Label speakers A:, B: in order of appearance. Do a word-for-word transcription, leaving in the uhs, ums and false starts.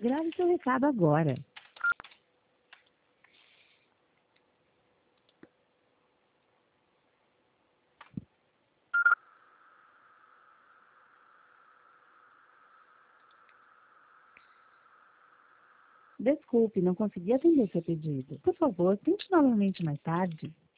A: Grave seu recado agora. Desculpe, não consegui atender seu pedido. Por favor, tente novamente mais tarde.